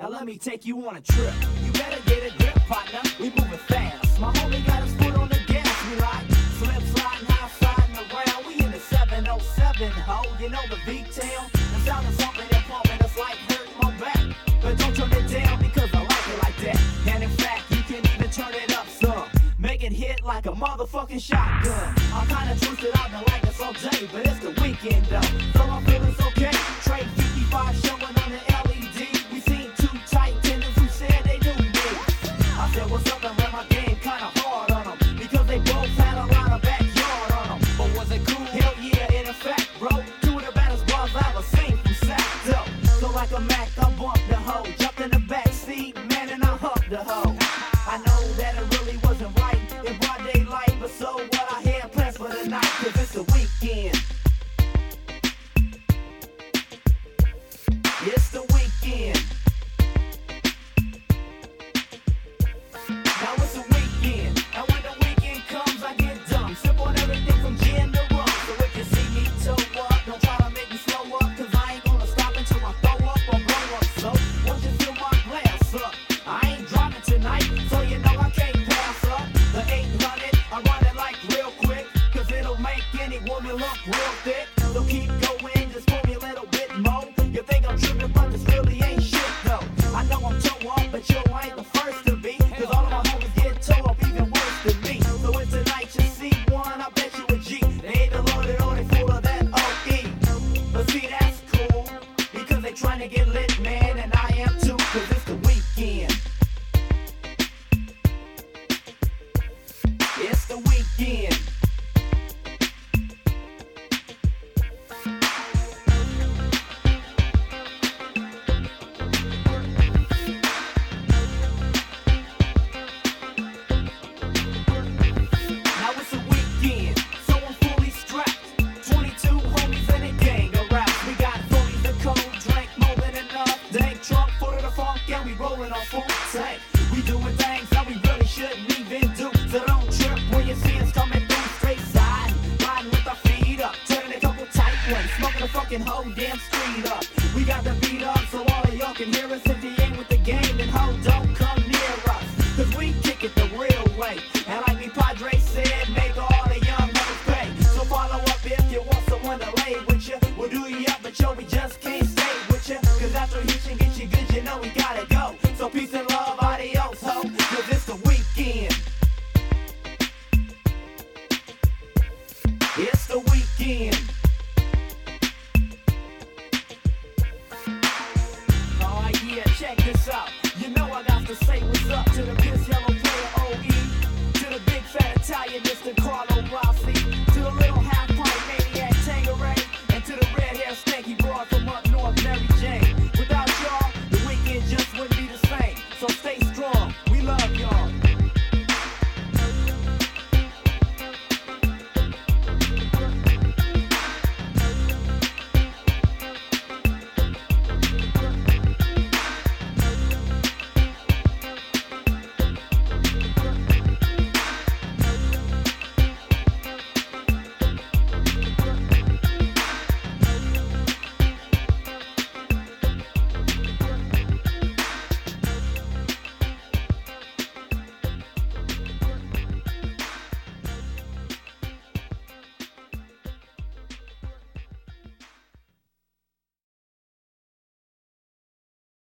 Now let me take you on a trip. You better get a grip, partner. We moving fast. My homie got his foot on the gas. We like slip sliding, high sliding around. We in the 707, ho. You know the V-tail. The sound of something that pumping us like hurting my back. But don't turn it down because I like it like that. And in fact, you can even turn it up some. Make it hit like a motherfucking shotgun. I'm kinda twisted out and like this all day, but it's the weekend though, so I'm feeling okay. Trade 55 showing on the LED. We seen two tight tenders who said they knew me. I said what's up and ran my game kinda hard on them, because they both had a lot of backyard on them. But was it cool? Hell yeah, in effect, bro. Two of the baddest bars I ever seen from Sac. So like a Mac, I bumped the hoe, jumped in the back seat, man, and I humped the hoe. I know that it really wasn't right in broad daylight, but so what, I had plans for the night, cause it's the weekend. It's the weekend. Now it's the weekend, and when the weekend comes, I get dumb. Sip on everything from gin to rum. So if you see me toe up, don't try to make me slow up, cause I ain't gonna stop until I throw up or blow up. So won't you fill my glass up? I ain't driving tonight, so you know I can't pass up. The 800, I run it like real quick, cause it'll make any woman look real thick. So keep going, just pull me a little bit more. You think I'm tripping, but this really ain't shit though. I know I'm toe up, but yo, I ain't the first to be, cause all of my homies get toe up even worse than me. So if tonight you see one, I bet you a G. They ain't the loaded or they full of that OE. But see, that's cool, because they trying to get lit, man, and I am too, cause it's the weekend. It's the weekend. Now it's the weekend, so I'm fully strapped. 22 homies in a gang of rap. We got 40 the cold drink, more than enough. Dank trunk, full of the funk, and we rolling on full tank. We doing things that we really shouldn't even do. So don't trip when you see us coming through straight side. Riding with our feet up, turning a couple tight ones, smoking the fucking whole damn street up. We got the beat up so all of y'all can hear us. If you ain't with the game, then ho, don't come near us, cause we kick it the real way. And like me Padre said, make all the young hoes pay. So follow up if you want someone to lay with you. We'll do you up, but yo, we just can't stay with you, cause after he can get you good, you know we gotta go. So peace and